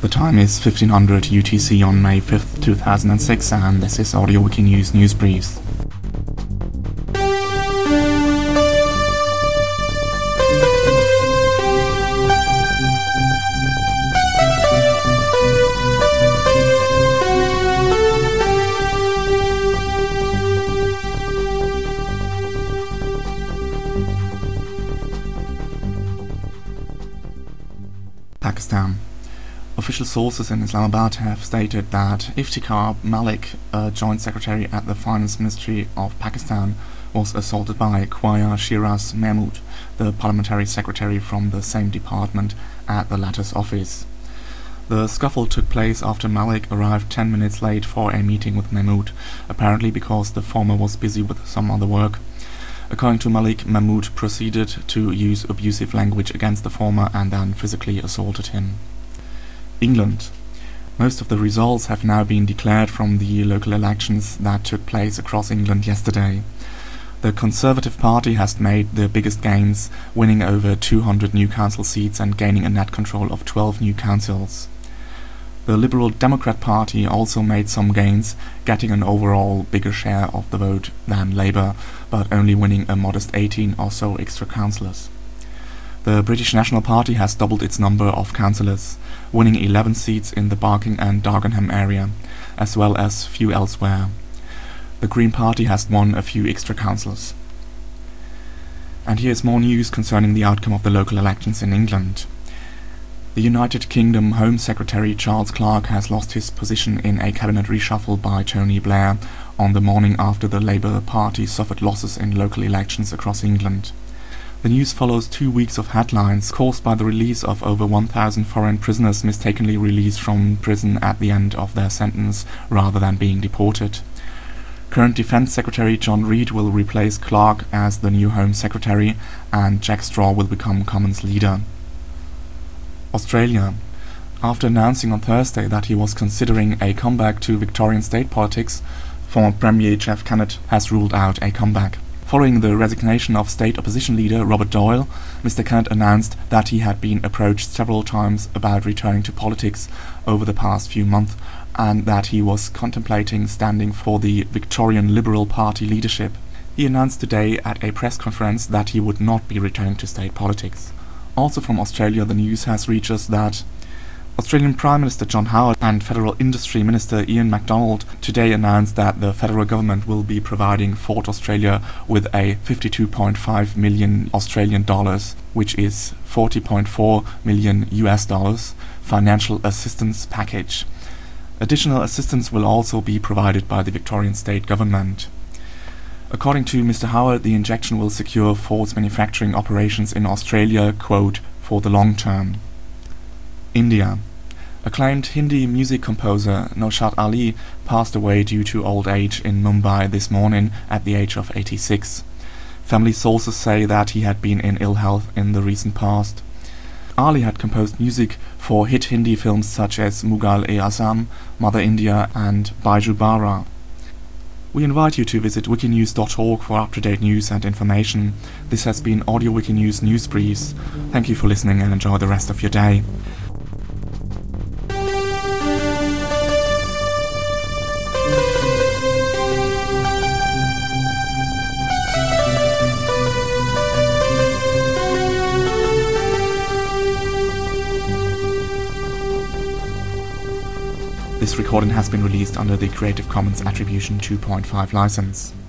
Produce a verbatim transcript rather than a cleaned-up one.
The time is fifteen hundred U T C on May fifth, two thousand six, and this is Audio Wiki News News Briefs. Pakistan. Official sources in Islamabad have stated that Iftikhar Malik, a joint secretary at the Finance Ministry of Pakistan, was assaulted by Khwaja Shiraz Mahmood, the parliamentary secretary from the same department, at the latter's office. The scuffle took place after Malik arrived ten minutes late for a meeting with Mahmood, apparently because the former was busy with some other work. According to Malik, Mahmood proceeded to use abusive language against the former and then physically assaulted him. England. Most of the results have now been declared from the local elections that took place across England yesterday. The Conservative Party has made the biggest gains, winning over two hundred new council seats and gaining a net control of twelve new councils. The Liberal Democrat Party also made some gains, getting an overall bigger share of the vote than Labour, but only winning a modest eighteen or so extra councillors. The British National Party has doubled its number of councillors, winning eleven seats in the Barking and Dagenham area, as well as few elsewhere. The Green Party has won a few extra councillors. And here's more news concerning the outcome of the local elections in England. The United Kingdom Home Secretary Charles Clarke has lost his position in a cabinet reshuffle by Tony Blair on the morning after the Labour Party suffered losses in local elections across England. The news follows two weeks of headlines caused by the release of over one thousand foreign prisoners mistakenly released from prison at the end of their sentence rather than being deported. Current Defence Secretary John Reid will replace Clarke as the new Home Secretary, and Jack Straw will become Commons leader. Australia. After announcing on Thursday that he was considering a comeback to Victorian state politics, former Premier Jeff Kennett has ruled out a comeback. Following the resignation of state opposition leader Robert Doyle, Mister Kennett announced that he had been approached several times about returning to politics over the past few months, and that he was contemplating standing for the Victorian Liberal Party leadership. He announced today at a press conference that he would not be returning to state politics. Also from Australia, the news has reached us that Australian Prime Minister John Howard and Federal Industry Minister Ian MacDonald today announced that the federal government will be providing Ford Australia with a fifty-two point five million Australian dollars, which is forty point four million U S dollars, financial assistance package. Additional assistance will also be provided by the Victorian state government. According to Mister Howard, the injection will secure Ford's manufacturing operations in Australia, quote, for the long term. India. Acclaimed Hindi music composer Naushad Ali passed away due to old age in Mumbai this morning at the age of eighty-six. Family sources say that he had been in ill health in the recent past. Ali had composed music for hit Hindi films such as Mughal-e-Azam, Mother India and Baiju Bawra. We invite you to visit wikinews dot org for up-to-date news and information. This has been Audio Wiki News News Briefs. Thank you for listening and enjoy the rest of your day. This recording has been released under the Creative Commons Attribution two point five license.